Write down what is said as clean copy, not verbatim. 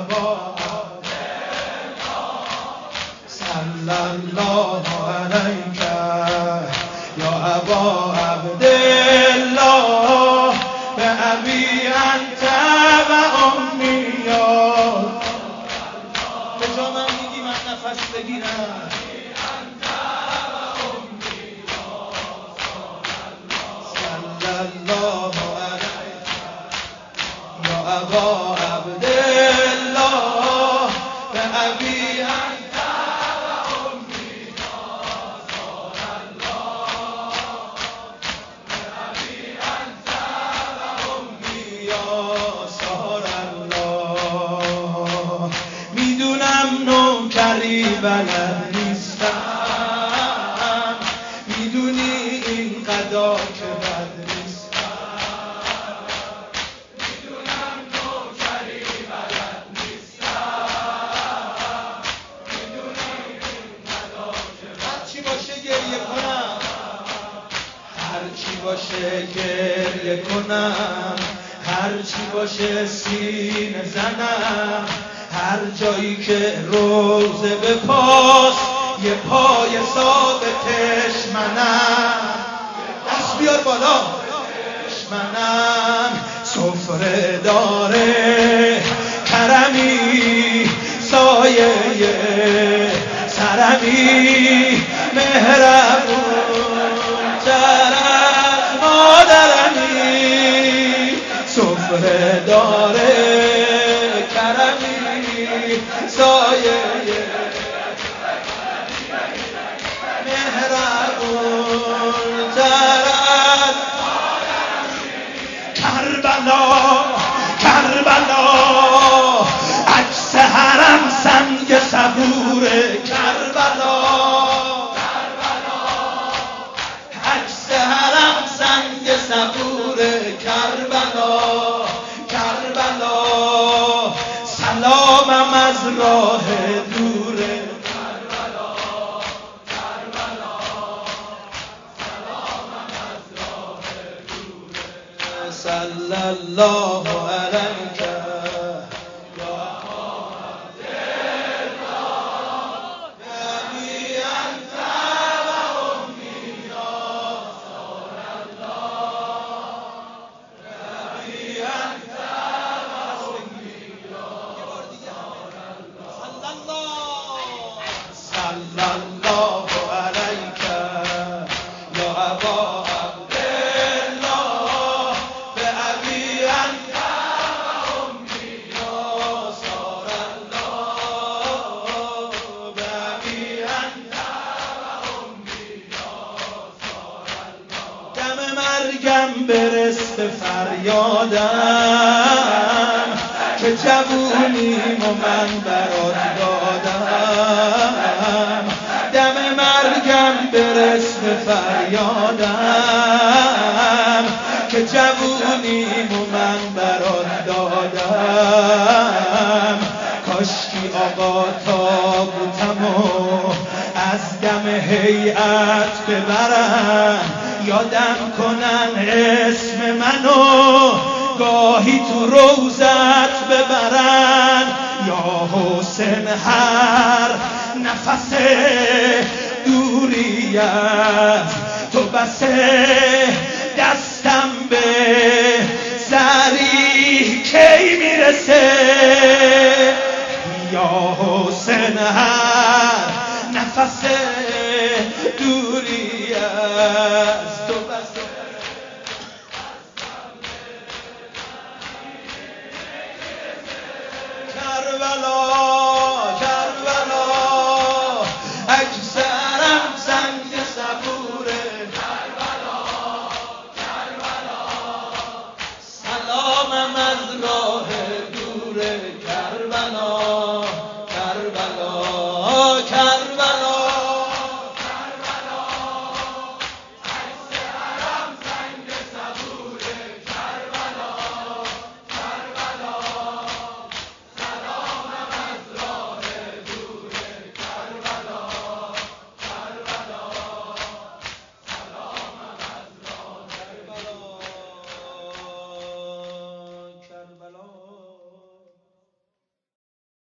ابا صلی الله علیک یا ابا عبدالله به ابی انت و امی یا به جا من میگی من نفس بگیرم صلی الله علیک یا ابا عبدالله به ابی انت و امی یا سهر الله میدونم نوکری بلد نیستم میدونی این قضا که بد نیستم میدونم نوکری بلد نیستم میدونی این قضا که هرچی باشه گریه کنم هرچی باشه گریه کنم هرچی باشه سینه زنم هر جایی که روزه به پاس یه پای ثابتش منم دست بیار بالا منم سفره داره کرمی سایه سرمی مهربون تر از مادرمی سفره داره کرمی سایه مهربون تر از کربلا کربلا عکس حرم سنگ صبور کربلا عکس حرم سنگ صبور کربلا کربلا سلامم از راه دور کربلا کربلا سلامم از راه دور صلی الله علیک یا ابا عبدالله به ابی انت و امی یا سهر الله به ابی انت و امی یا صلی الله علیک یا ابا عبدالله به ابی انت و امی یا سهر الله به ابی انت و امی یا سهر الله دم مرگم برس به فریادم که جوونیمو من برات دادم دم مرگم برس به فریادم که جوونیمو من برات دادم کاشکی آقا تابوتمو از دم هیئت ببرن یادم کنن اسم منو گاهی تو روزت ببرن یا حسین هر نفس دوری از تو بسه دستم به زری کی میرسه یا حسین هر نفس دوری از تو بسه کربلا کربلا عکس حرم سنگ صبوره کربلا کربلا سلامم از